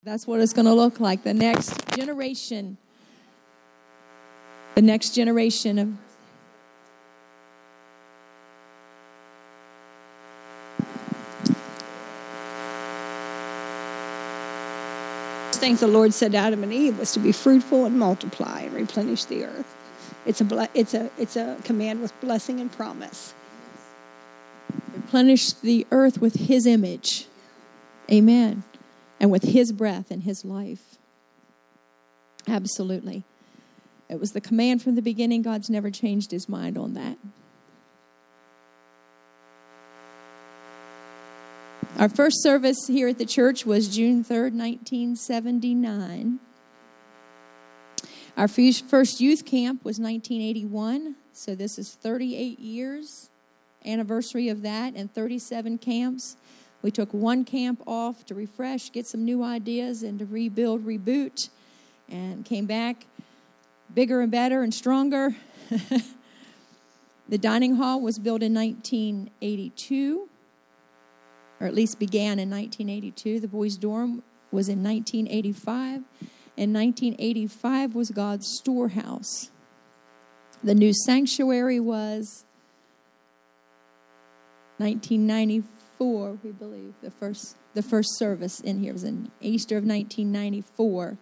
That's what it's going to look like. The next generation of things the Lord said to Adam and Eve was to be fruitful and multiply and replenish the earth. It's a command with blessing and promise. Replenish the earth with His image. Amen. And with His breath and His life. Absolutely. It was the command from the beginning. God's never changed His mind on that. Our first service here at the church was June 3rd, 1979. Our first youth camp was 1981. So this is 38 years anniversary of that and 37 camps. We took one camp off to refresh, get some new ideas, and to rebuild, reboot, and came back bigger and better and stronger. The dining hall was built in 1982. Or at least began in 1982. The boys' dorm was in 1985. And 1985 was God's storehouse. The new sanctuary was 1994, we believe. The first service in here was in Easter of 1994.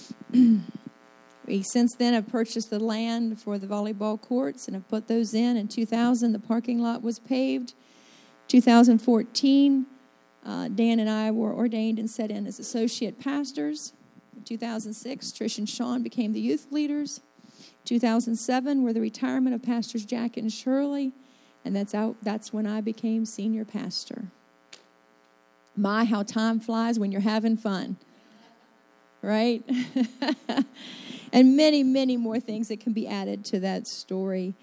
We since then have purchased the land for the volleyball courts and have put those in. In 2000, the parking lot was paved. 2014, Dan and I were ordained and set in as associate pastors. In 2006, Trish and Sean became the youth leaders. 2007 were the retirement of Pastors Jack and Shirley, and that's when I became senior pastor. My, how time flies when you're having fun, right? And many, many more things that can be added to that story.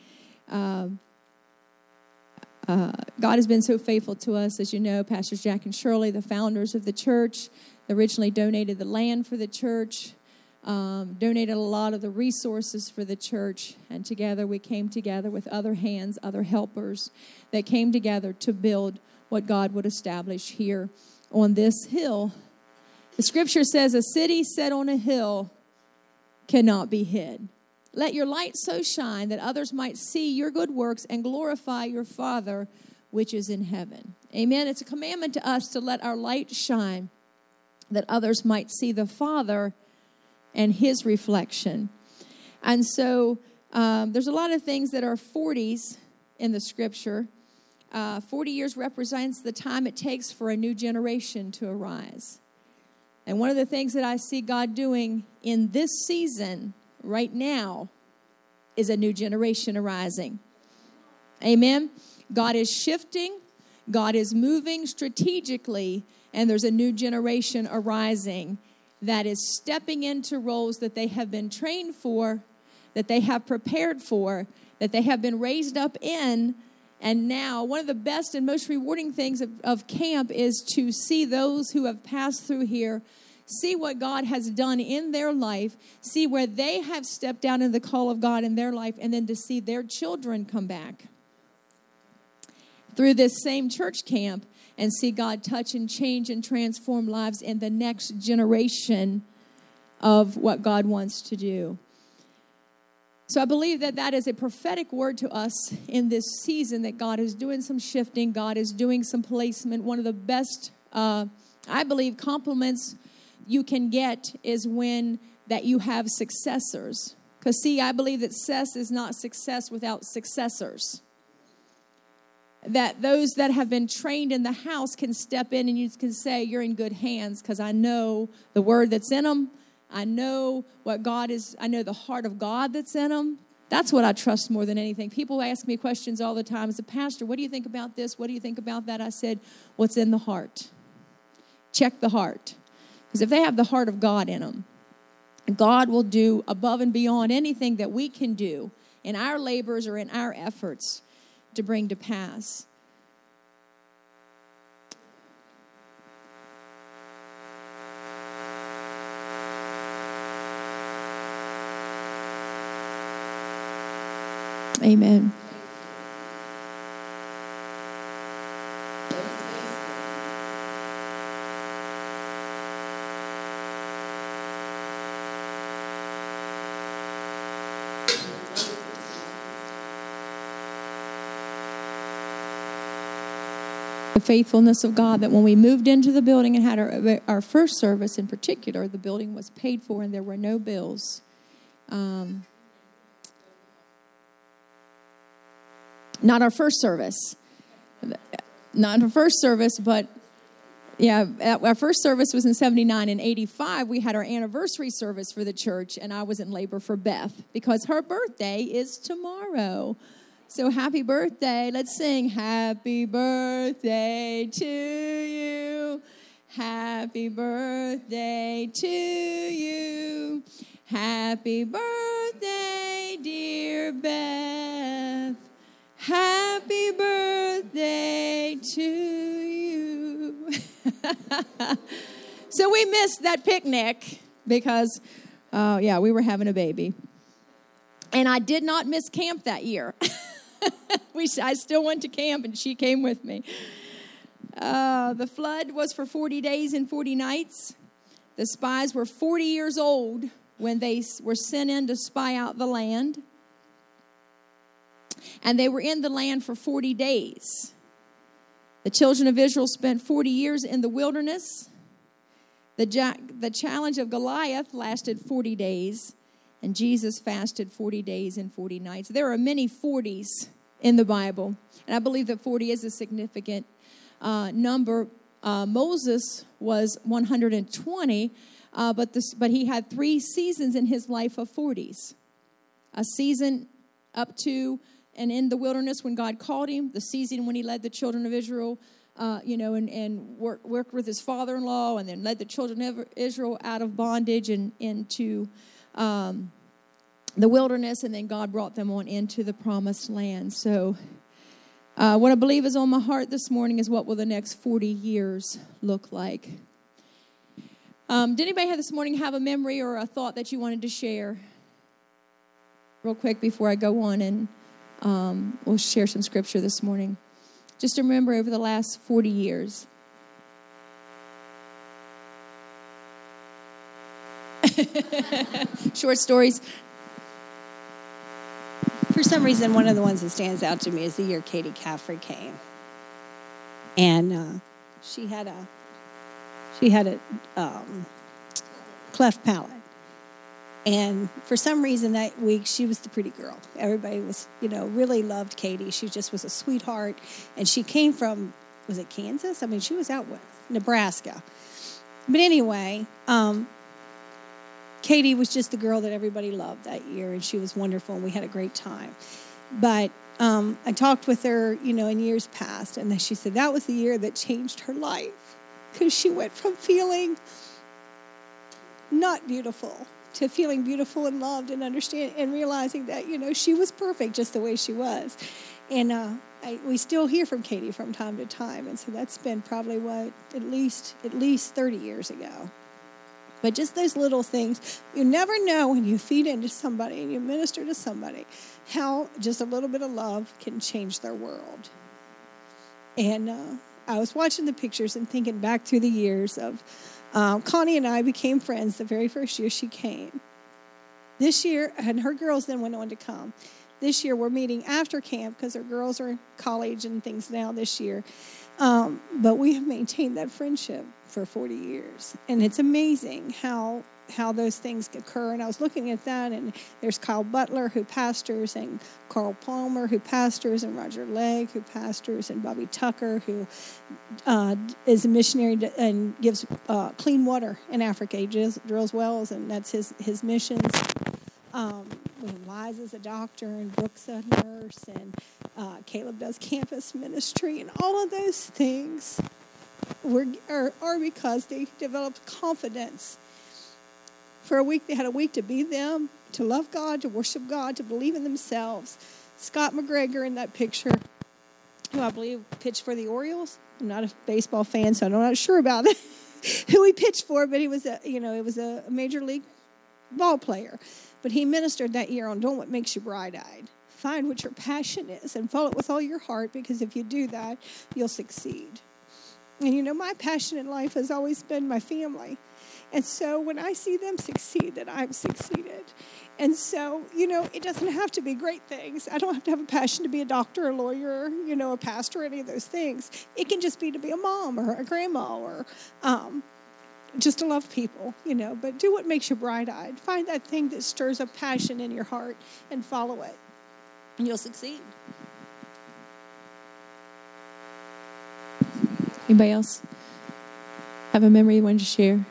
God has been so faithful to us. As you know, Pastors Jack and Shirley, the founders of the church, originally donated the land for the church, donated a lot of the resources for the church, and together we came together with other hands, other helpers that came together to build what God would establish here on this hill. The scripture says, a city set on a hill cannot be hid. Let your light so shine that others might see your good works and glorify your Father which is in heaven. Amen. It's a commandment to us to let our light shine that others might see the Father and His reflection. And so there's a lot of things that are 40s in the scripture. 40 years represents the time it takes for a new generation to arise. And one of the things that I see God doing in this season right now is a new generation arising. Amen. God is shifting. God is moving strategically, and there's a new generation arising that is stepping into roles that they have been trained for, that they have prepared for, that they have been raised up in. And now one of the best and most rewarding things of camp is to see those who have passed through here see what God has done in their life, see where they have stepped out in the call of God in their life, and then to see their children come back through this same church camp and see God touch and change and transform lives in the next generation of what God wants to do. So I believe that that is a prophetic word to us in this season, that God is doing some shifting, God is doing some placement. One of the best, I believe, compliments you can get is when that you have successors. Because see, I believe that success is not success without successors. That those that have been trained in the house can step in and you can say, you're in good hands because I know the word that's in them. I know what God is. I know the heart of God that's in them. That's what I trust more than anything. People ask me questions all the time. As a pastor, what do you think about this? What do you think about that? I said, what's in the heart? Check the heart. Because if they have the heart of God in them, God will do above and beyond anything that we can do in our labors or in our efforts to bring to pass. Amen. the faithfulness of God, that when we moved into the building and had our first service in particular, the building was paid for and there were no bills. Not our first service. Not our first service, but yeah, our first service was in 79. In 85, we had our anniversary service for the church, and I was in labor for Beth because her birthday is tomorrow. So happy birthday. Let's sing happy birthday to you. Happy birthday to you. Happy birthday, dear Beth. Happy birthday to you. So we missed that picnic because, we were having a baby. And I did not miss camp that year. I still went to camp, and she came with me. The flood was for 40 days and 40 nights. The spies were 40 years old when they were sent in to spy out the land. And they were in the land for 40 days. The children of Israel spent 40 years in the wilderness. The challenge of Goliath lasted 40 days. And Jesus fasted 40 days and 40 nights. There are many 40s in the Bible. And I believe that 40 is a significant number. Moses was 120, but he had 3 seasons in his life of 40s. A season up to and in the wilderness when God called him. The season when he led the children of Israel, and worked with his father-in-law, and then led the children of Israel out of bondage and into the wilderness, and then God brought them on into the promised land. So what I believe is on my heart this morning is, what will the next 40 years look like? Did anybody this morning have a memory or a thought that you wanted to share? Real quick before I go on, and we'll share some scripture this morning. Just to remember over the last 40 years. Short stories. For some reason, one of the ones that stands out to me is the year Katie Caffrey came, and she had a cleft palate, and for some reason that week she was the pretty girl. Everybody was, really loved Katie. She just was a sweetheart, and she came from, was it Kansas? I mean, she was out with Nebraska, but anyway. Katie was just the girl that everybody loved that year, and she was wonderful, and we had a great time. But I talked with her, in years past, and then she said that was the year that changed her life, because she went from feeling not beautiful to feeling beautiful and loved and understand and realizing that, she was perfect just the way she was. And we still hear from Katie from time to time, and so that's been probably at least 30 years ago. But just those little things, you never know when you feed into somebody and you minister to somebody, how just a little bit of love can change their world. And I was watching the pictures and thinking back through the years of Connie and I became friends the very first year she came. This year, and her girls then went on to come. This year we're meeting after camp because her girls are in college and things now this year. But we have maintained that friendship for 40 years. And it's amazing how those things occur. And I was looking at that, and there's Kyle Butler, who pastors, and Carl Palmer, who pastors, and Roger Legg, who pastors, and Bobby Tucker, who is a missionary and gives clean water in Africa. He drills wells, and that's his missions. Liza's a doctor, and Brooke's a nurse, and Caleb does campus ministry, and all of those things are because they developed confidence. For a week, they had a week to be them, to love God, to worship God, to believe in themselves. Scott McGregor in that picture, who I believe pitched for the Orioles. I'm not a baseball fan, so I'm not sure about it, who he pitched for, but he was it was a major league ball player. But he ministered that year on Don't What Makes You Bright-Eyed. Find what your passion is and follow it with all your heart, because if you do that, you'll succeed. And my passion in life has always been my family. And so when I see them succeed, that I've succeeded. And so, it doesn't have to be great things. I don't have to have a passion to be a doctor, a lawyer, a pastor, any of those things. It can just be to be a mom or a grandma or just to love people, But do what makes you bright-eyed. Find that thing that stirs up passion in your heart and follow it, and you'll succeed. Anybody else have a memory you wanted to share?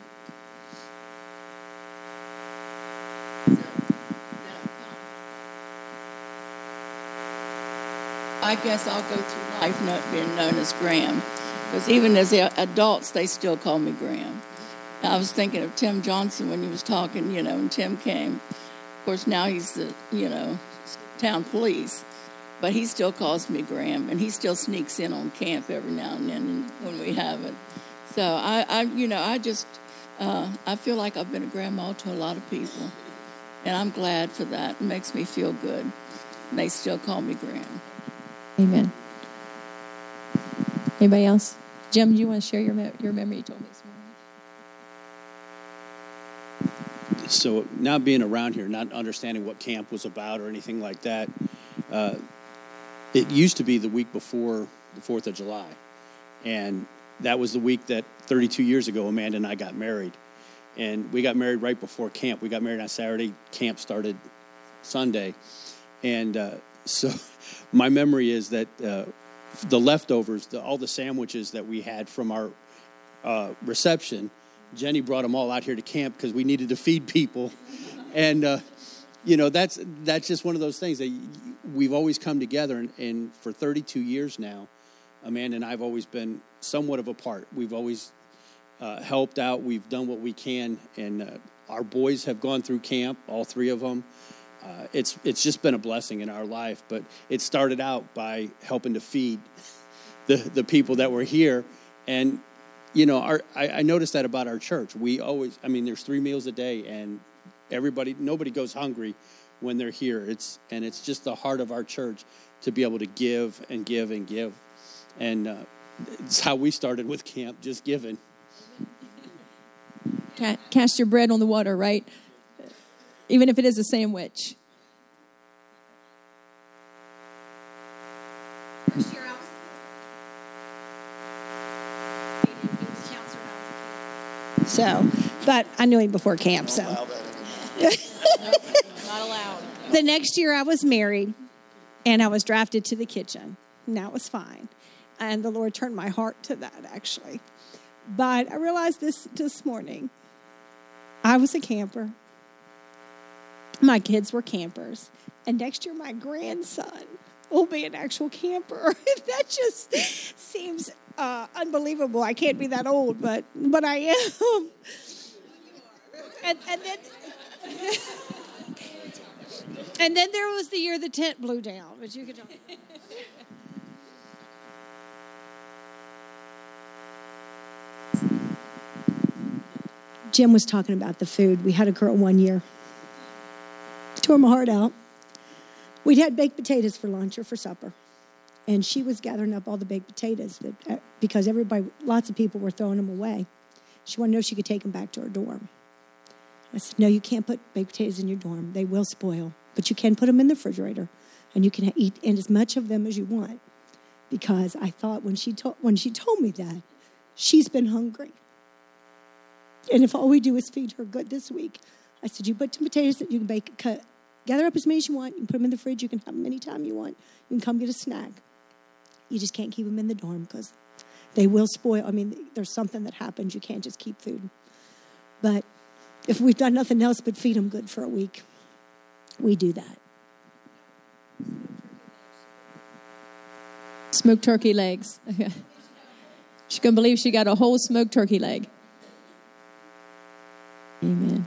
I guess I'll go through life not being known as Graham, because even as adults, they still call me Graham. I was thinking of Tim Johnson when he was talking, and Tim came. Of course, now he's the, town police, but he still calls me Graham, and he still sneaks in on camp every now and then when we have it. So I feel like I've been a grandma to a lot of people, and I'm glad for that. It makes me feel good. And they still call me Graham. Amen. Anybody else? Jim, do you want to share your memory you told me this morning? So not being around here, not understanding what camp was about or anything like that, it used to be the week before the 4th of July. And that was the week that 32 years ago, Amanda and I got married. And we got married right before camp. We got married on Saturday. Camp started Sunday. And so my memory is that the leftovers, all the sandwiches that we had from our reception, Jenny brought them all out here to camp because we needed to feed people. And, that's just one of those things that we've always come together. And for 32 years now, Amanda and I have always been somewhat of a part. We've always helped out. We've done what we can. And our boys have gone through camp, all three of them. It's just been a blessing in our life, but it started out by helping to feed the people that were here. And, I noticed that about our church. We always, there's 3 meals a day, and nobody goes hungry when they're here. It's just the heart of our church to be able to give and give and give. And it's how we started with camp, just giving. Cast your bread on the water, right? Even if it is a sandwich. First year I was so, but I knew him before camp, so. Not allowed. The next year I was married, and I was drafted to the kitchen, and that was fine. And the Lord turned my heart to that, actually. But I realized this morning, I was a camper. My kids were campers. And next year, my grandson will be an actual camper. That just seems unbelievable. I can't be that old, but I am. And then there was the year the tent blew down, but you could tell. Jim was talking about the food. We had a girl one year. Tore my heart out. We'd had baked potatoes for lunch or for supper. And she was gathering up all the baked potatoes because lots of people were throwing them away. She wanted to know if she could take them back to her dorm. I said, no, you can't put baked potatoes in your dorm. They will spoil. But you can put them in the refrigerator, and you can eat as much of them as you want. Because I thought when she told me that, she's been hungry. And if all we do is feed her good this week, I said, you put some potatoes that you can bake, gather up as many as you want. You can put them in the fridge. You can have them anytime you want. You can come get a snack. You just can't keep them in the dorm because they will spoil. There's something that happens. You can't just keep food. But if we've done nothing else but feed them good for a week, we do that. Smoked turkey legs. She couldn't believe she got a whole smoked turkey leg. Amen.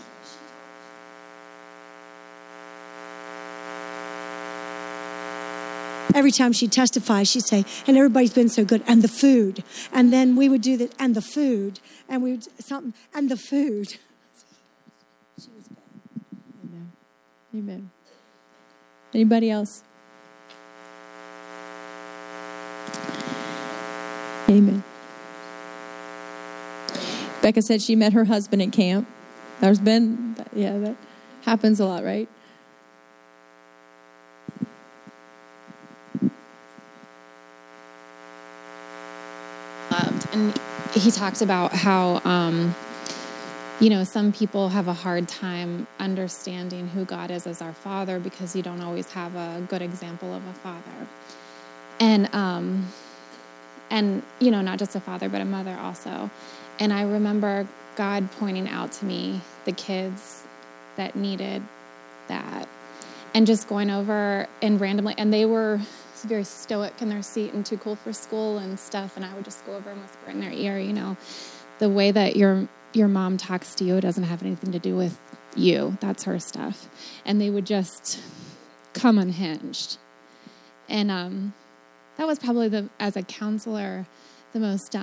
Every time she testifies, she'd say, and everybody's been so good, and the food. And then we would do that, and the food. And we would something, and the food. She was good. Amen. Amen. Anybody else? Amen. Becca said she met her husband in camp. That happens a lot, right? And he talked about how, some people have a hard time understanding who God is as our Father because you don't always have a good example of a father. And not just a father, but a mother also. And I remember God pointing out to me the kids that needed that. And just going over and randomly, and they were very stoic in their seat and too cool for school and stuff. And I would just go over and whisper in their ear, the way that your mom talks to you doesn't have anything to do with you. That's her stuff. And they would just come unhinged. And that was probably, as a counselor, the most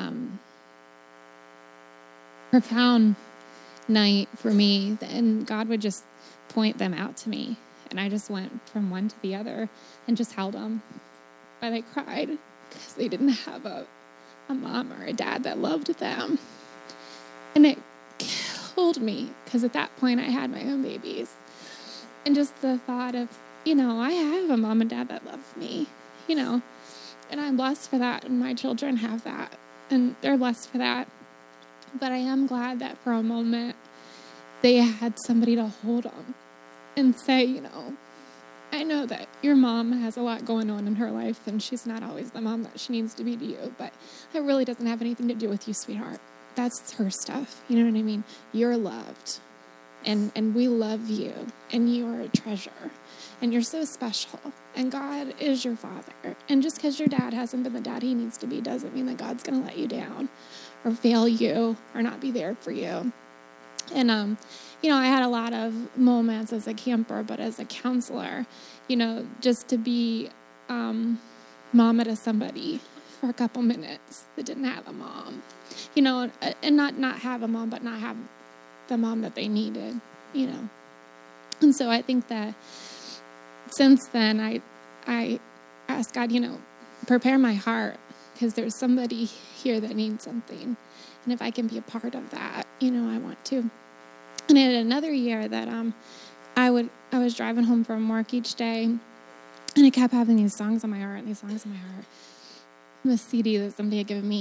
profound night for me. And God would just point them out to me. And I just went from one to the other and just held them. But I cried because they didn't have a mom or a dad that loved them. And it killed me because at that point I had my own babies. And just the thought of, I have a mom and dad that love me, and I'm blessed for that. And my children have that. And they're blessed for that. But I am glad that for a moment they had somebody to hold them and say, I know that your mom has a lot going on in her life and she's not always the mom that she needs to be to you, but it really doesn't have anything to do with you, sweetheart. That's her stuff. You know what I mean? You're loved and we love you and you are a treasure and you're so special and God is your father. And just because your dad hasn't been the dad he needs to be doesn't mean that God's going to let you down or fail you or not be there for you. And, I had a lot of moments as a camper, but as a counselor, just to be mama to somebody for a couple minutes that didn't have a mom, and not have a mom, but not have the mom that they needed, And so I think that since then, I asked God, prepare my heart because there's somebody here that needs something. And if I can be a part of that, I want to. And in another year that I was driving home from work each day, and I kept having these songs on my heart, the CD that somebody had given me,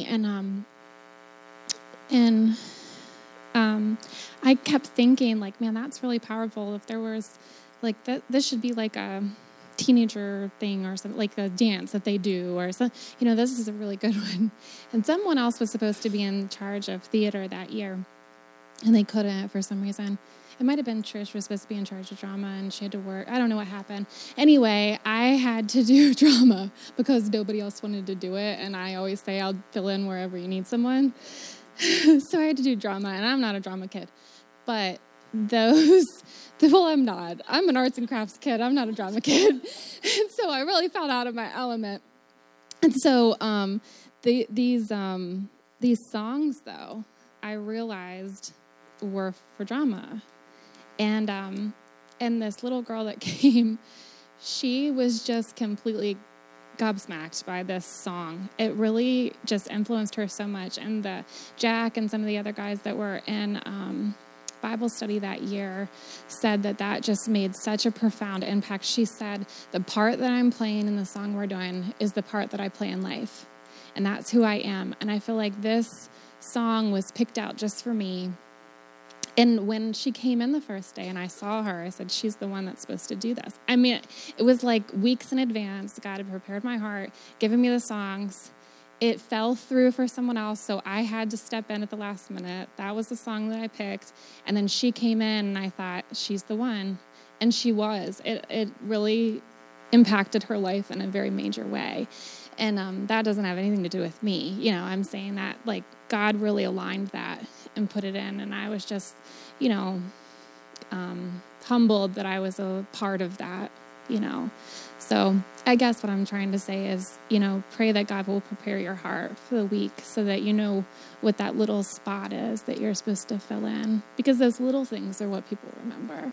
and I kept thinking, man, that's really powerful. If there was, this should be like a teenager thing or something, like a dance that they do, or some, this is a really good one. And someone else was supposed to be in charge of theater that year. And they couldn't for some reason. It might have been Trish was supposed to be in charge of drama and she had to work. I don't know what happened. Anyway, I had to do drama because nobody else wanted to do it. And I always say I'll fill in wherever you need someone. So I had to do drama, and I'm not a drama kid. But I'm not. I'm an arts and crafts kid. I'm not a drama kid. And so I really felt out of my element. And so these songs, though, I realized were for drama. And this little girl that came, she was just completely gobsmacked by this song. It really just influenced her so much. And Jack and some of the other guys that were in Bible study that year said that just made such a profound impact. She said, the part that I'm playing in the song we're doing is the part that I play in life. And that's who I am. And I feel like this song was picked out just for me. And when she came in the first day and I saw her, I said, she's the one that's supposed to do this. I mean, it was like weeks in advance. God had prepared my heart, given me the songs. It fell through for someone else, so I had to step in at the last minute. That was the song that I picked. And then she came in, and I thought, she's the one. And she was. It really impacted her life in a very major way. And that doesn't have anything to do with me. I'm saying that, God really aligned that and put it in. And I was just, humbled that I was a part of that, So I guess what I'm trying to say is, pray that God will prepare your heart for the week so that you know what that little spot is that you're supposed to fill in. Because those little things are what people remember.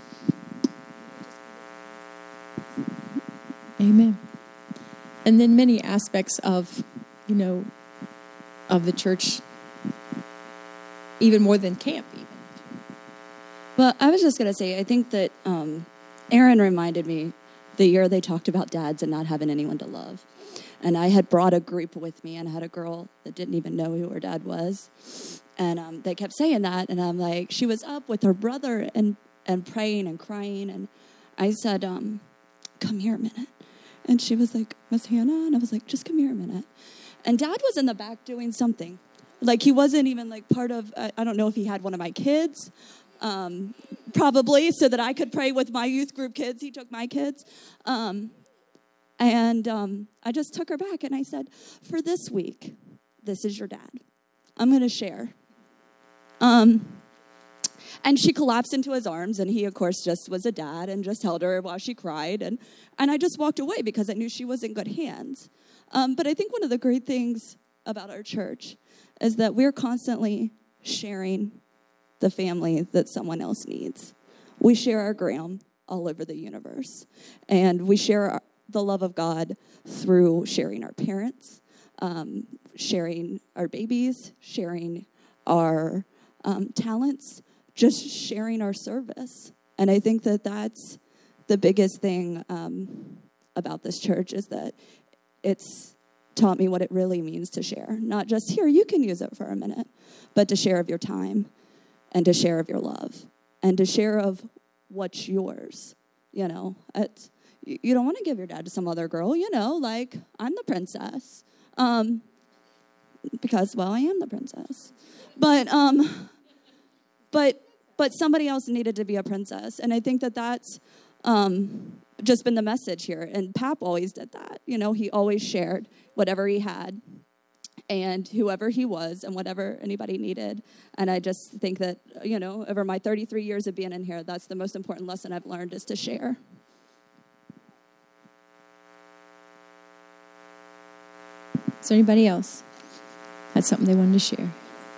Amen. And then many aspects of, of the church even more than camp even. Well, I was just going to say, I think that Aaron reminded me the year they talked about dads and not having anyone to love. And I had brought a group with me and had a girl that didn't even know who her dad was. And they kept saying that. And I'm like, she was up with her brother and praying and crying. And I said, come here a minute. And she was like, Miss Hannah? And I was like, just come here a minute. And Dad was in the back doing something. Like, he wasn't even like part of, I don't know if he had one of my kids, probably, so that I could pray with my youth group kids. He took my kids. I just took her back and I said, for this week, this is your dad. I'm going to share. And she collapsed into his arms, and he, of course, just was a dad and just held her while she cried. And I just walked away because I knew she was in good hands. But I think one of the great things about our church is that we're constantly sharing the family that someone else needs. We share our Graham all over the universe. And we share the love of God through sharing our parents, sharing our babies, sharing our talents, just sharing our service. And I think that that's the biggest thing about this church, is that it's taught me what it really means to share. Not just, here, you can use it for a minute, but to share of your time and to share of your love and to share of what's yours. You know, you don't want to give your dad to some other girl, you know, like, I'm the princess. Because, well, I am the princess. But somebody else needed to be a princess. And I think that that's just been the message here. And Pap always did that. You know, he always shared whatever he had and whoever he was and whatever anybody needed. And I just think that, you know, over my 33 years of being in here, that's the most important lesson I've learned, is to share. Is there anybody else had something they wanted to share?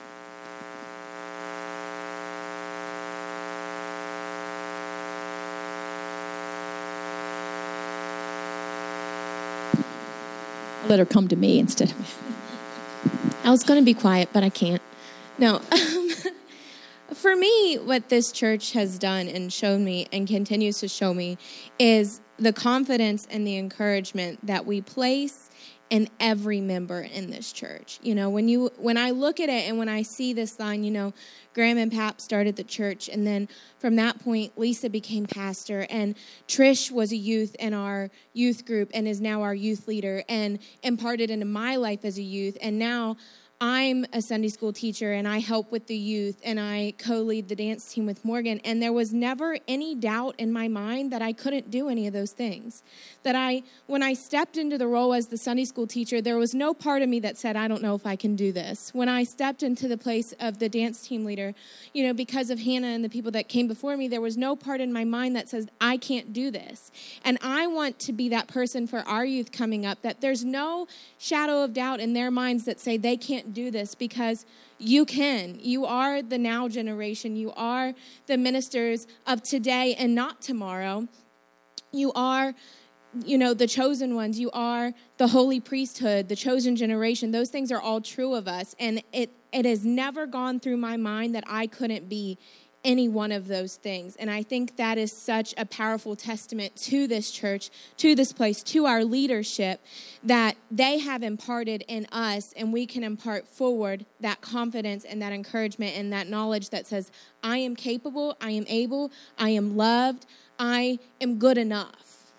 I'll let her come to me instead of... I was going to be quiet, but I can't. No. For me, what this church has done and shown me and continues to show me is the confidence and the encouragement that we place in every member in this church. You know, when I look at it and when I see this line, you know, Graham and Pap started the church, and then from that point, Lisa became pastor, and Trish was a youth in our youth group and is now our youth leader and imparted into my life as a youth, and now I'm a Sunday school teacher, and I help with the youth, and I co-lead the dance team with Morgan, and there was never any doubt in my mind that I couldn't do any of those things. That when I stepped into the role as the Sunday school teacher, there was no part of me that said, I don't know if I can do this. When I stepped into the place of the dance team leader, you know, because of Hannah and the people that came before me, there was no part in my mind that says, I can't do this. And I want to be that person for our youth coming up, that there's no shadow of doubt in their minds that say they can't do this, because you can. You are the now generation. You are the ministers of today and not tomorrow. You are, you know, the chosen ones. You are the holy priesthood, the chosen generation. Those things are all true of us. And it has never gone through my mind that I couldn't be any one of those things. And I think that is such a powerful testament to this church, to this place, to our leadership, that they have imparted in us, and we can impart forward that confidence and that encouragement and that knowledge that says, I am capable, I am able, I am loved, I am good enough.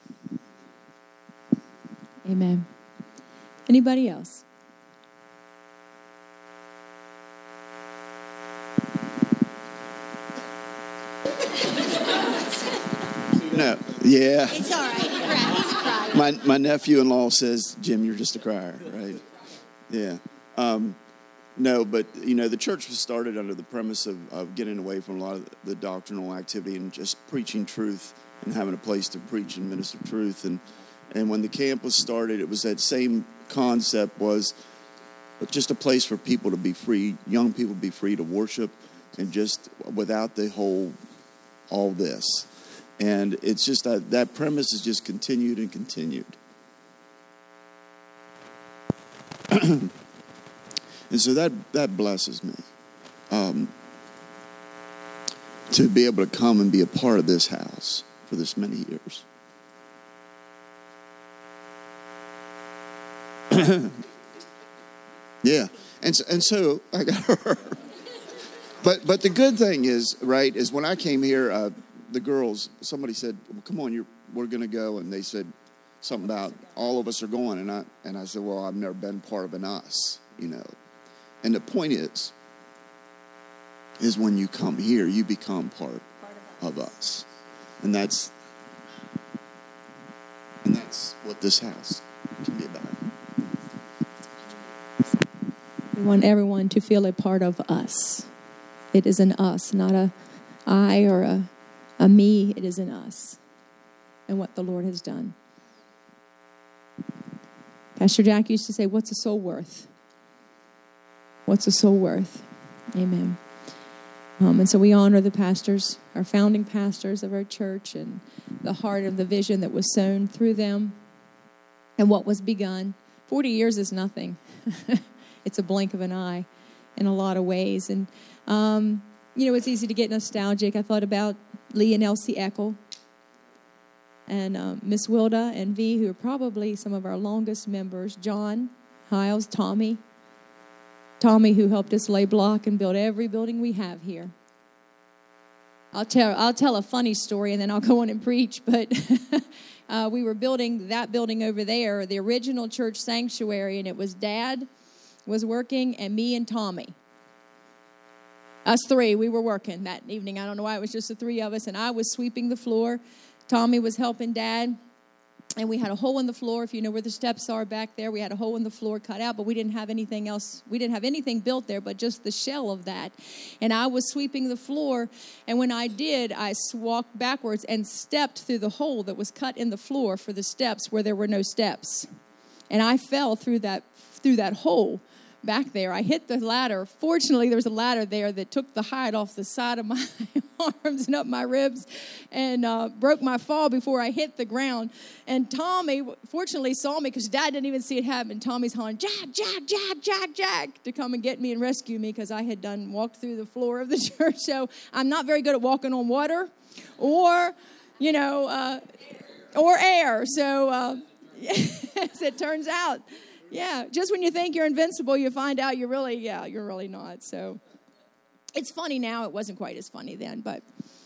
Amen. Anybody else? No, yeah. It's all right. He's a crier. My nephew-in-law says, Jim, you're just a crier, right? Yeah. No, but, you know, the church was started under the premise of getting away from a lot of the doctrinal activity and just preaching truth and having a place to preach and minister truth. And when the camp was started, it was that same concept, was just a place for people to be free, young people to be free to worship, and just without the whole, all this. And it's just that premise has just continued and continued. And so that blesses me. to be able to come and be a part of this house for this many years. Yeah, and so I got her. But the good thing is, right, is when I came here, the girls, somebody said, well, "Come on, we're going to go," and they said something about all of us are going, and I said, "Well, I've never been part of an us, you know." And the point is when you come here, you become part of us, and that's what this house can be about. We want everyone to feel a part of us. It is an us, not a I or a me. It is an us and what the Lord has done. Pastor Jack used to say, "What's a soul worth? What's a soul worth?" Amen. And so we honor the pastors, our founding pastors of our church, and the heart of the vision that was sown through them and what was begun. 40 years is nothing. It's a blink of an eye in a lot of ways. And, it's easy to get nostalgic. I thought about Lee and Elsie Eckel and Miss Wilda and V, who are probably some of our longest members. John Hiles, Tommy, who helped us lay block and build every building we have here. I'll tell a funny story and then I'll go on and preach. But we were building that building over there, the original church sanctuary, and it was Dad was working and me and Tommy. Us three, we were working that evening. I don't know why, it was just the three of us, and I was sweeping the floor. Tommy was helping Dad, and we had a hole in the floor. If you know where the steps are back there, we had a hole in the floor cut out, but we didn't have anything else. We didn't have anything built there but just the shell of that. And I was sweeping the floor, and when I did, I walked backwards and stepped through the hole that was cut in the floor for the steps where there were no steps. And I fell through that hole back there. I hit the ladder. Fortunately, there was a ladder there that took the hide off the side of my arms and up my ribs and broke my fall before I hit the ground. And Tommy, fortunately, saw me because Dad didn't even see it happen. Tommy's hollering, "Jack, Jack, Jack, Jack, Jack," to come and get me and rescue me because I had walked through the floor of the church. So I'm not very good at walking on water or air. So as it turns out, yeah, just when you think you're invincible, you find out you're really not. So it's funny now. It wasn't quite as funny then. But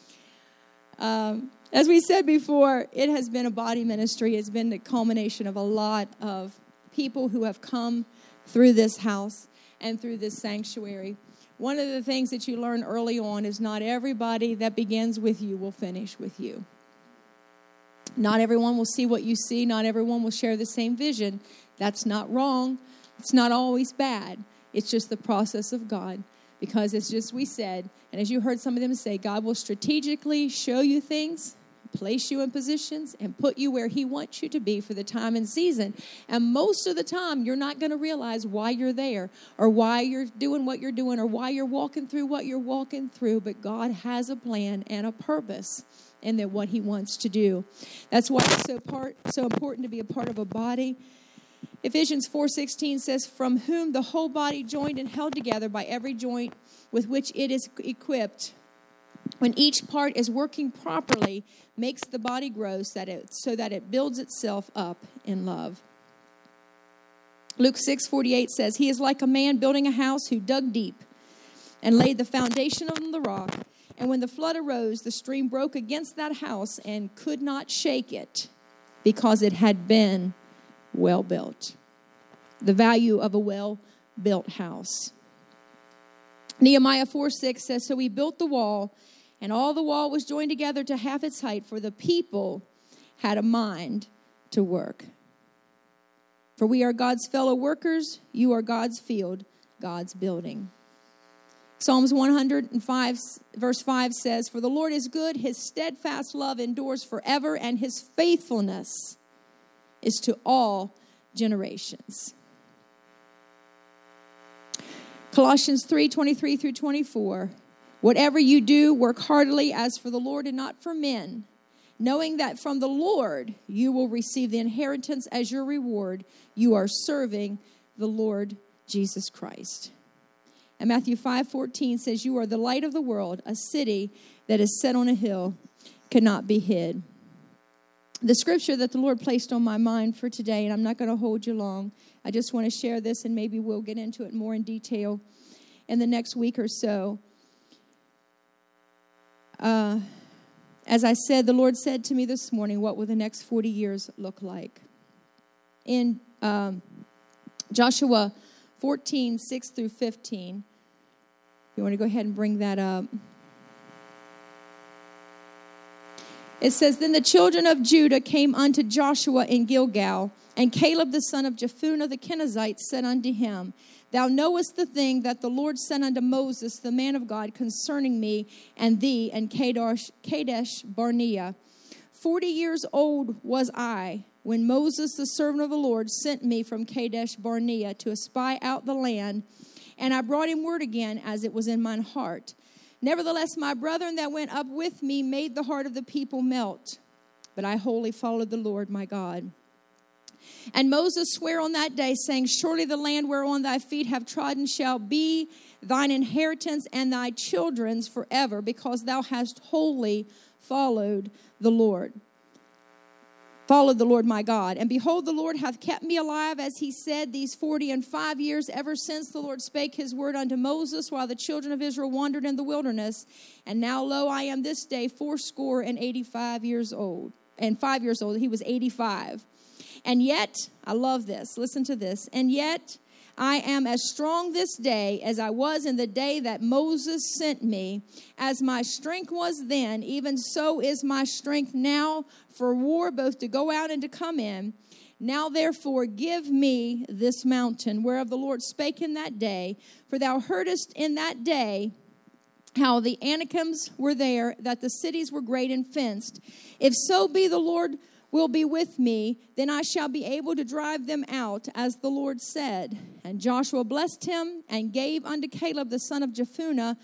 as we said before, it has been a body ministry. It's been the culmination of a lot of people who have come through this house and through this sanctuary. One of the things that you learn early on is not everybody that begins with you will finish with you. Not everyone will see what you see. Not everyone will share the same vision. That's not wrong. It's not always bad. It's just the process of God. Because it's just, we said, and as you heard some of them say, God will strategically show you things, place you in positions, and put you where He wants you to be for the time and season. And most of the time, you're not going to realize why you're there or why you're doing what you're doing or why you're walking through what you're walking through. But God has a plan and a purpose in what He wants to do. That's why it's so important to be a part of a body. Ephesians 4:16 says, "From whom the whole body joined and held together by every joint with which it is equipped, when each part is working properly, makes the body grow so that it builds itself up in love." Luke 6:48 says, "He is like a man building a house who dug deep and laid the foundation on the rock. And when the flood arose, the stream broke against that house and could not shake it because it had been well built." The value of a well-built house. Nehemiah 4:6 says, "So he built the wall, and all the wall was joined together to half its height, for the people had a mind to work. For we are God's fellow workers, you are God's field, God's building." Psalms 105 verse 5 says, "For the Lord is good, His steadfast love endures forever, and His faithfulness is to all generations." Colossians 3:23 through 24, "Whatever you do, work heartily as for the Lord and not for men, knowing that from the Lord you will receive the inheritance as your reward. You are serving the Lord Jesus Christ." And Matthew 5:14 says, you are the light of the world, a city that is set on a hill, cannot be hid. The scripture that the Lord placed on my mind for today, and I'm not going to hold you long. I just want to share this, and maybe we'll get into it more in detail in the next week or so. As I said, the Lord said to me this morning, what will the next 40 years look like? In Joshua 14, 6 through 15, you want to go ahead and bring that up. It says, then the children of Judah came unto Joshua in Gilgal, and Caleb the son of Jephunneh the Kenizzite said unto him, thou knowest the thing that the Lord sent unto Moses, the man of God, concerning me and thee and Kadesh Barnea. 40 years old was I when Moses, the servant of the Lord, sent me from Kadesh Barnea to espy out the land, and I brought him word again as it was in mine heart. Nevertheless, my brethren that went up with me made the heart of the people melt, but I wholly followed the Lord my God. And Moses sware on that day, saying, surely the land whereon thy feet have trodden shall be thine inheritance and thy children's forever, because thou hast wholly followed the Lord. Followed the Lord my God. And behold, the Lord hath kept me alive, as he said, these 45 years, ever since the Lord spake his word unto Moses, while the children of Israel wandered in the wilderness. And now, lo, I am this day 85 years old. And 5 years old, he was 85. And yet, I love this, listen to this, and yet I am as strong this day as I was in the day that Moses sent me. As my strength was then, even so is my strength now for war, both to go out and to come in. Now therefore give me this mountain, whereof the Lord spake in that day. For thou heardest in that day how the Anakims were there, that the cities were great and fenced. If so be the Lord will be with me, then I shall be able to drive them out, as the Lord said. And Joshua blessed him and gave unto Caleb the son of Jephunneh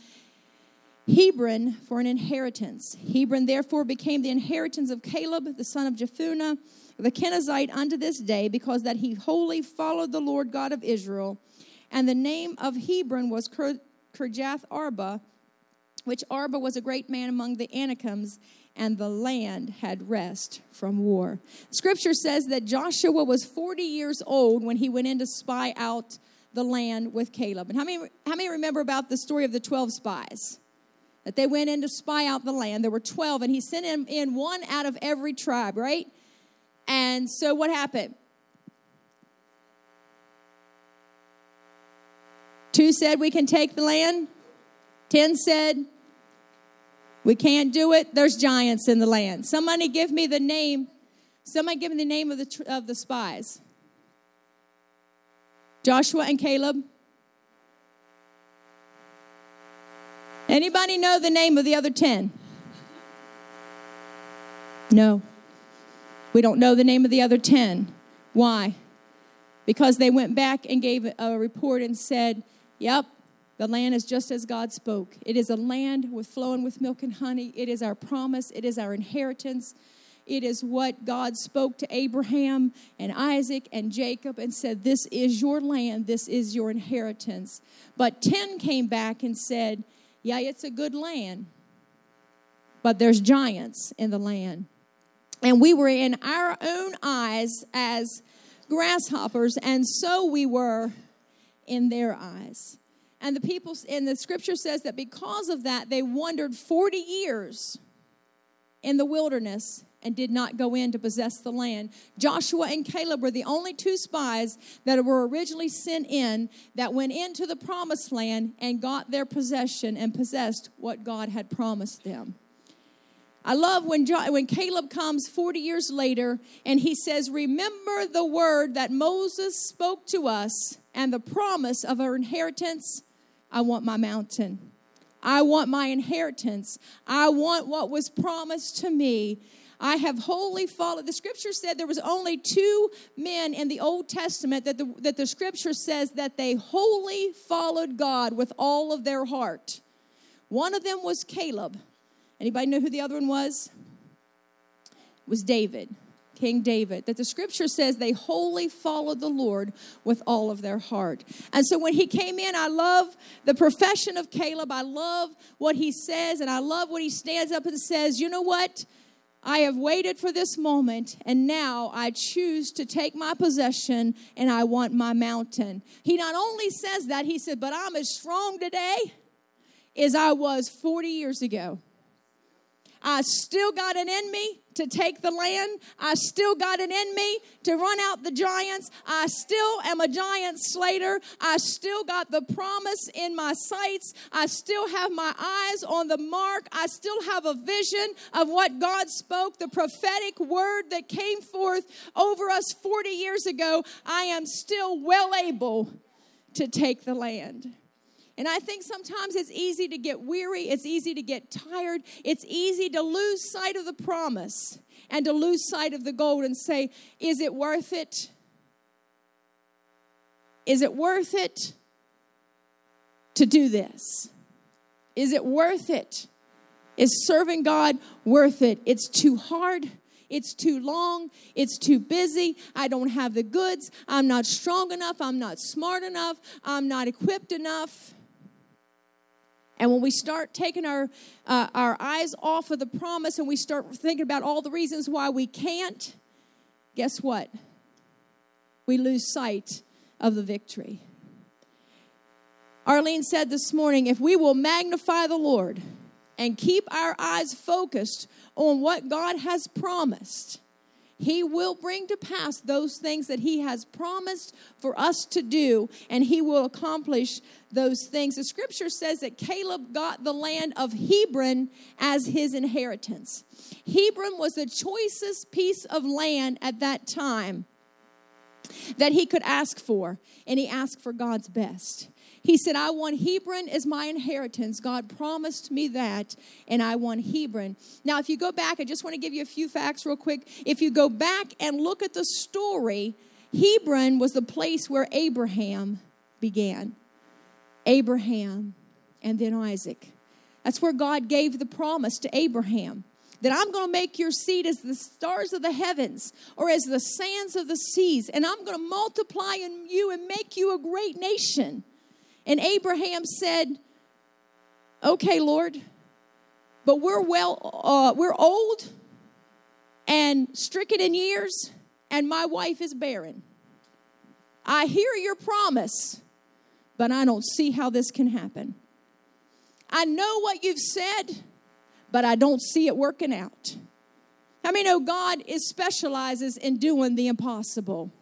Hebron for an inheritance. Hebron therefore became the inheritance of Caleb the son of Jephunneh the Kenizzite unto this day, because that he wholly followed the Lord God of Israel. And the name of Hebron was Kirjath Arba, which Arba was a great man among the Anakims, and the land had rest from war. Scripture says that Joshua was 40 years old when he went in to spy out the land with Caleb. And how many remember about the story of the 12 spies? That they went in to spy out the land. There were 12, and he sent in one out of every tribe, right? And so what happened? 2 said, we can take the land. 10 said, we can't do it. There's giants in the land. Somebody give me the name. Somebody give me the name of the spies. Joshua and Caleb. Anybody know the name of the other 10? No. We don't know the name of the other 10. Why? Because they went back and gave a report and said, yep, the land is just as God spoke. It is a land flowing with milk and honey. It is our promise. It is our inheritance. It is what God spoke to Abraham and Isaac and Jacob and said, this is your land. This is your inheritance. But 10 came back and said, yeah, it's a good land, but there's giants in the land. And we were in our own eyes as grasshoppers, and so we were in their eyes. And the people, and the scripture says that because of that, they wandered 40 years in the wilderness and did not go in to possess the land. Joshua and Caleb were the only 2 spies that were originally sent in that went into the promised land and got their possession and possessed what God had promised them. I love when Caleb comes 40 years later and he says, remember the word that Moses spoke to us and the promise of our inheritance. I want my mountain. I want my inheritance. I want what was promised to me. I have wholly followed. The scripture said there was only 2 men in the Old Testament that the scripture says that they wholly followed God with all of their heart. One of them was Caleb. Anybody know who the other one was? It was David. King David, that the scripture says they wholly followed the Lord with all of their heart. And so when he came in, I love the profession of Caleb. I love what he says, and I love when he stands up and says, you know what? I have waited for this moment, and now I choose to take my possession, and I want my mountain. He not only says that, he said, but I'm as strong today as I was 40 years ago. I still got it in me to take the land. I still got it in me to run out the giants. I still am a giant slayer. I still got the promise in my sights. I still have my eyes on the mark. I still have a vision of what God spoke, the prophetic word that came forth over us 40 years ago. I am still well able to take the land. And I think sometimes it's easy to get weary. It's easy to get tired. It's easy to lose sight of the promise and to lose sight of the goal and say, is it worth it? Is it worth it to do this? Is it worth it? Is serving God worth it? It's too hard. It's too long. It's too busy. I don't have the goods. I'm not strong enough. I'm not smart enough. I'm not equipped enough. And when we start taking our eyes off of the promise and we start thinking about all the reasons why we can't, guess what? We lose sight of the victory. Arlene said this morning, if we will magnify the Lord and keep our eyes focused on what God has promised, He will bring to pass those things that He has promised for us to do, and He will accomplish those things. The scripture says that Caleb got the land of Hebron as his inheritance. Hebron was the choicest piece of land at that time that he could ask for, and he asked for God's best. He said, I want Hebron as my inheritance. God promised me that, and I want Hebron. Now, if you go back, I just want to give you a few facts real quick. If you go back and look at the story, Hebron was the place where Abraham began. Abraham and then Isaac. That's where God gave the promise to Abraham, that I'm going to make your seed as the stars of the heavens or as the sands of the seas, and I'm going to multiply in you and make you a great nation. And Abraham said, okay, Lord, but we're old and stricken in years, and my wife is barren. I hear your promise, but I don't see how this can happen. I know what you've said, but I don't see it working out. How many know God specializes in doing the impossible?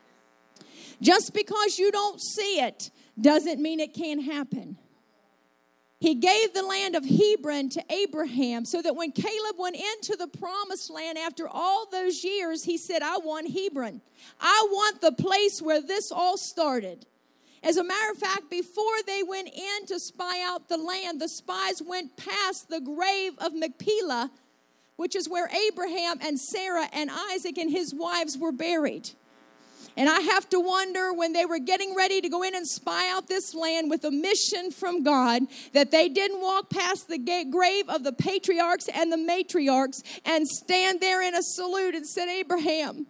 Just because you don't see it doesn't mean it can't happen. He gave the land of Hebron to Abraham so that when Caleb went into the promised land after all those years, he said, I want Hebron. I want the place where this all started. As a matter of fact, before they went in to spy out the land, the spies went past the grave of Machpelah, which is where Abraham and Sarah and Isaac and his wives were buried. And I have to wonder, when they were getting ready to go in and spy out this land with a mission from God, that they didn't walk past the grave of the patriarchs and the matriarchs and stand there in a salute and said, Abraham,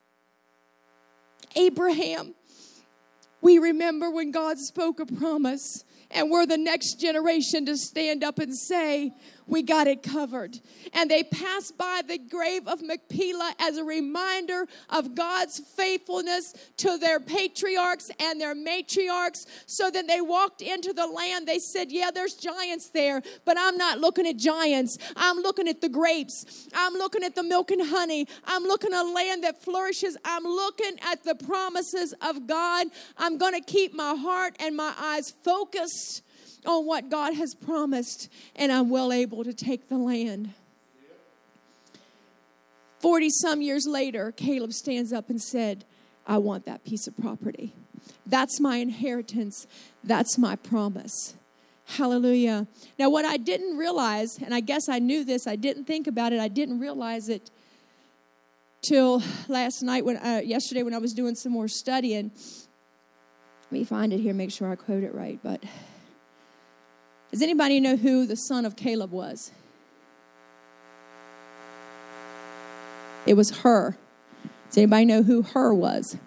we remember when God spoke a promise, and we're the next generation to stand up and say, we got it covered. And they passed by the grave of Machpelah as a reminder of God's faithfulness to their patriarchs and their matriarchs. So then they walked into the land. They said, yeah, there's giants there, but I'm not looking at giants. I'm looking at the grapes. I'm looking at the milk and honey. I'm looking at a land that flourishes. I'm looking at the promises of God. I'm going to keep my heart and my eyes focused on what God has promised, and I'm well able to take the land. 40-some years later, Caleb stands up and said, I want that piece of property. That's my inheritance. That's my promise. Hallelujah. Now, what I didn't realize, and I guess I knew this, I didn't think about it, I didn't realize it till last night, yesterday when I was doing some more studying. Let me find it here, make sure I quote it right, but does anybody know who the son of Caleb was? It was Hur. Does anybody know who Hur was?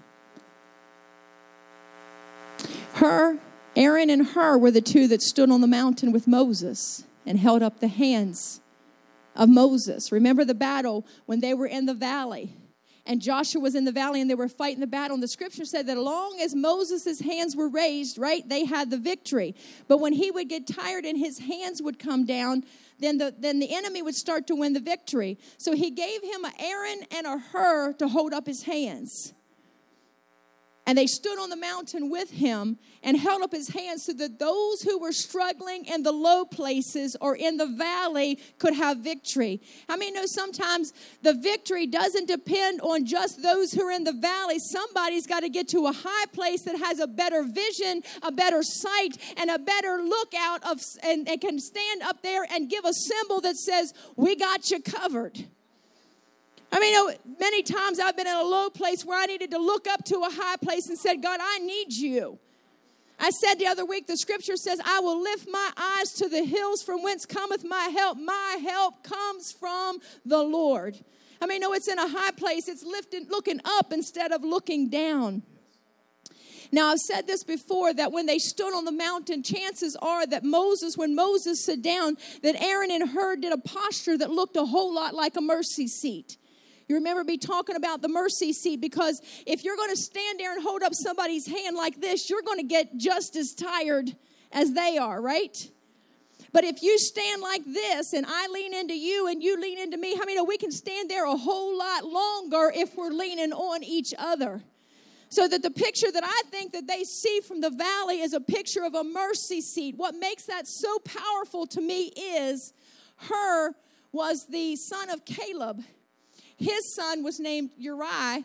Aaron and Hur were the two that stood on the mountain with Moses and held up the hands of Moses. Remember the battle when they were in the valley and Joshua was in the valley and they were fighting the battle. And the scripture said that as long as Moses' hands were raised, right, they had the victory. But when he would get tired and his hands would come down, then the enemy would start to win the victory. So he gave him an Aaron and a Hur to hold up his hands. And they stood on the mountain with him and held up his hands so that those who were struggling in the low places or in the valley could have victory. I mean, no, sometimes the victory doesn't depend on just those who are in the valley. Somebody's got to get to a high place that has a better vision, a better sight, and a better lookout and can stand up there and give a symbol that says, we got you covered. I mean, many times I've been in a low place where I needed to look up to a high place and said, God, I need you. I said the other week, the scripture says, I will lift my eyes to the hills from whence cometh my help. My help comes from the Lord. I mean, no, it's in a high place. It's looking up instead of looking down. Now, I've said this before, that when they stood on the mountain, chances are that when Moses sat down, that Aaron and Hur did a posture that looked a whole lot like a mercy seat. You remember me talking about the mercy seat, because if you're going to stand there and hold up somebody's hand like this, you're going to get just as tired as they are, right? But if you stand like this and I lean into you and you lean into me, how many know we can stand there a whole lot longer if we're leaning on each other? So that the picture that I think that they see from the valley is a picture of a mercy seat. What makes that so powerful to me is Hur was the son of Caleb. His son was named Uri.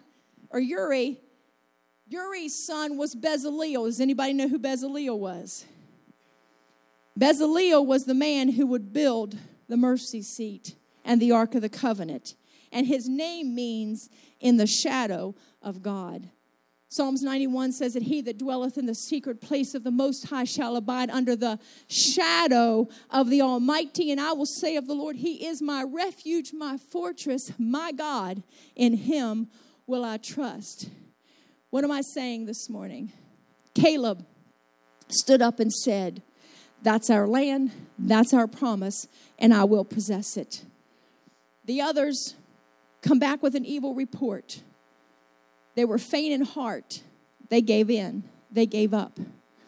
Uri's son was Bezaleel. Does anybody know who Bezaleel was? Bezaleel was the man who would build the mercy seat and the Ark of the Covenant. And his name means in the shadow of God. Psalms 91 says that he that dwelleth in the secret place of the Most High shall abide under the shadow of the Almighty. And I will say of the Lord, he is my refuge, my fortress, my God. In him will I trust. What am I saying this morning? Caleb stood up and said, that's our land, that's our promise, and I will possess it. The others come back with an evil report. They were faint in heart. They gave in. They gave up.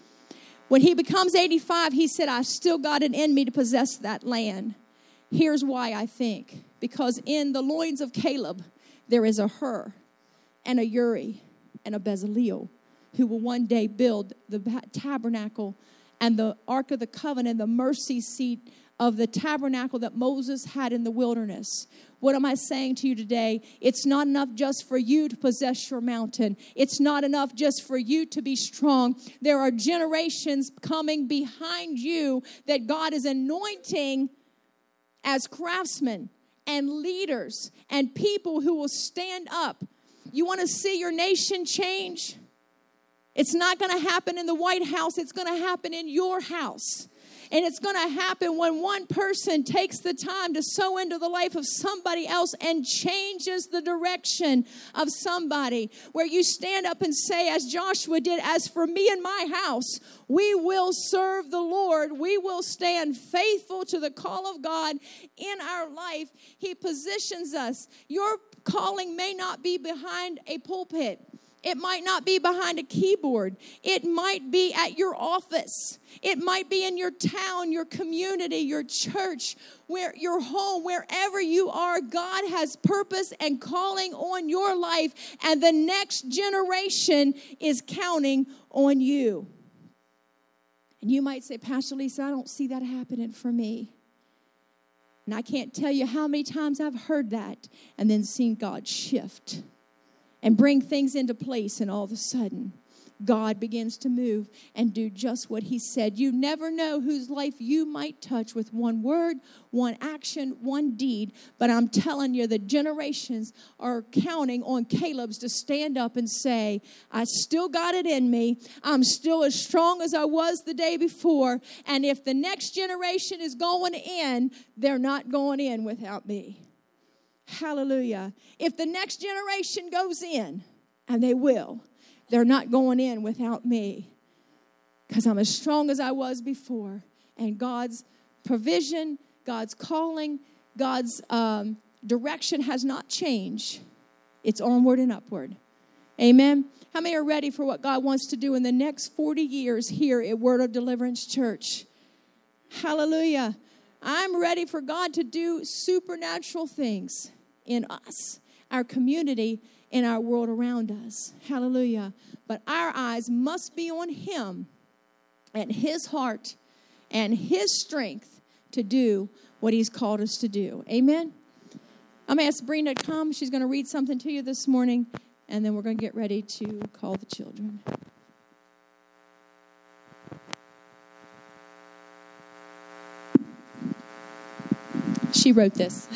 When he becomes 85, he said, I still got it in me to possess that land. Here's why I think. Because in the loins of Caleb, there is a Hur and a Uri and a Bezaleel who will one day build the tabernacle and the Ark of the Covenant, the mercy seat of the tabernacle that Moses had in the wilderness. What am I saying to you today? It's not enough just for you to possess your mountain. It's not enough just for you to be strong. There are generations coming behind you that God is anointing as craftsmen and leaders and people who will stand up. You want to see your nation change? It's not going to happen in the White House. It's going to happen in your house. And it's going to happen when one person takes the time to sow into the life of somebody else and changes the direction of somebody. Where you stand up and say, as Joshua did, as for me and my house, we will serve the Lord. We will stand faithful to the call of God in our life. He positions us. Your calling may not be behind a pulpit. It might not be behind a keyboard. It might be at your office. It might be in your town, your community, your church, your home, wherever you are. God has purpose and calling on your life, and the next generation is counting on you. And you might say, Pastor Lisa, I don't see that happening for me. And I can't tell you how many times I've heard that and then seen God shift and bring things into place, and all of a sudden, God begins to move and do just what he said. You never know whose life you might touch with one word, one action, one deed. But I'm telling you, the generations are counting on Caleb's to stand up and say, I still got it in me. I'm still as strong as I was the day before. And if the next generation is going in, they're not going in without me. Hallelujah. If the next generation goes in, and they will, they're not going in without me, because I'm as strong as I was before. And God's provision, God's calling, God's direction has not changed. It's onward and upward. Amen. How many are ready for what God wants to do in the next 40 years here at Word of Deliverance Church? Hallelujah. I'm ready for God to do supernatural things in us, our community, in our world around us. Hallelujah. But our eyes must be on Him and His heart and His strength to do what He's called us to do. Amen. I'm going to ask Brina to come. She's going to read something to you this morning, and then we're going to get ready to call the children. She wrote this.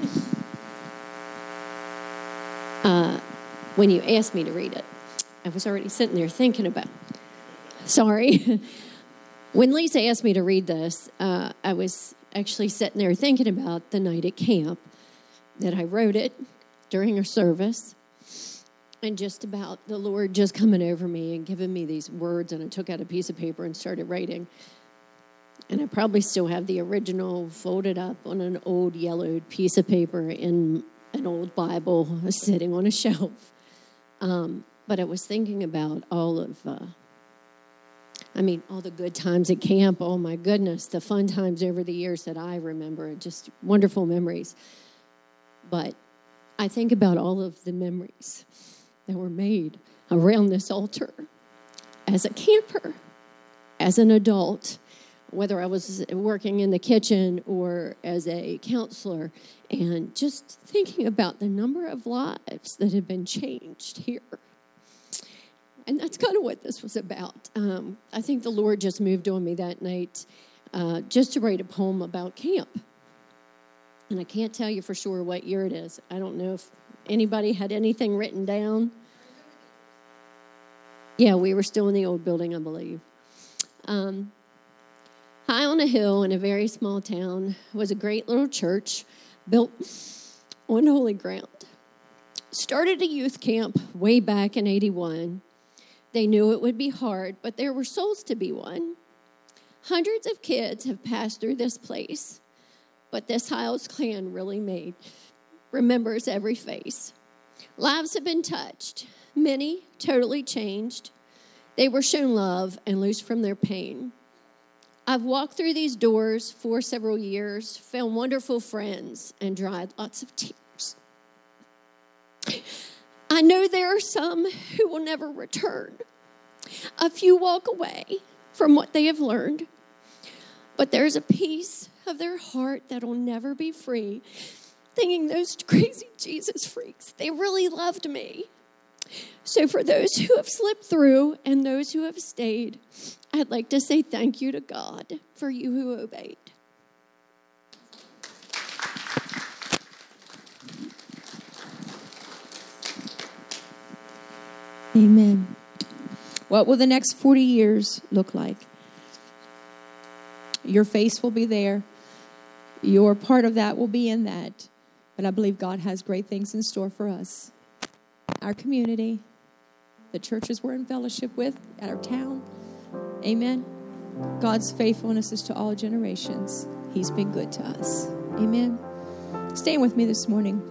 When you asked me to read it, I was already sitting there thinking about it. Sorry. When Lisa asked me to read this, I was actually sitting there thinking about the night at camp that I wrote it during a service, and just about the Lord just coming over me and giving me these words, and I took out a piece of paper and started writing. And I probably still have the original folded up on an old yellowed piece of paper in an old Bible sitting on a shelf. But I was thinking about all the good times at camp. Oh, my goodness, the fun times over the years that I remember, just wonderful memories. But I think about all of the memories that were made around this altar as a camper, as an adult, whether I was working in the kitchen or as a counselor, and just thinking about the number of lives that have been changed here. And that's kind of what this was about. I think the Lord just moved on me that night just to write a poem about camp. And I can't tell you for sure what year it is. I don't know if anybody had anything written down. Yeah, we were still in the old building, I believe. High on a hill in a very small town was a great little church built on holy ground. Started a youth camp way back in 81. They knew it would be hard, but there were souls to be won. Hundreds of kids have passed through this place, but this Hiles clan really remembers every face. Lives have been touched, many totally changed. They were shown love and loosed from their pain. I've walked through these doors for several years, found wonderful friends, and dried lots of tears. I know there are some who will never return. A few walk away from what they have learned, but there's a piece of their heart that will never be free, thinking those crazy Jesus freaks, they really loved me. So for those who have slipped through and those who have stayed, I'd like to say thank you to God for you who obeyed. Amen. What will the next 40 years look like? Your face will be there. Your part of that will be in that. But I believe God has great things in store for us. Our community, the churches we're in fellowship with, at our town. Amen. God's faithfulness is to all generations. He's been good to us. Amen. Stand with me this morning.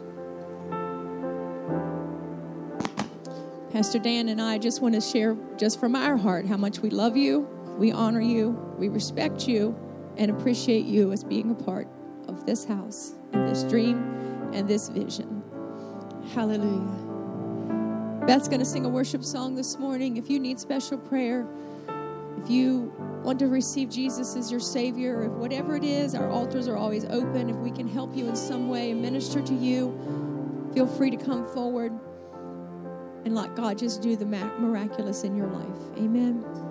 Pastor Dan and I just want to share just from our heart how much we love you, we honor you, we respect you, and appreciate you as being a part of this house and this dream and this vision. Hallelujah. Beth's going to sing a worship song this morning. If you need special prayer, if you want to receive Jesus as your Savior, if whatever it is, our altars are always open. If we can help you in some way and minister to you, feel free to come forward and let God just do the miraculous in your life. Amen.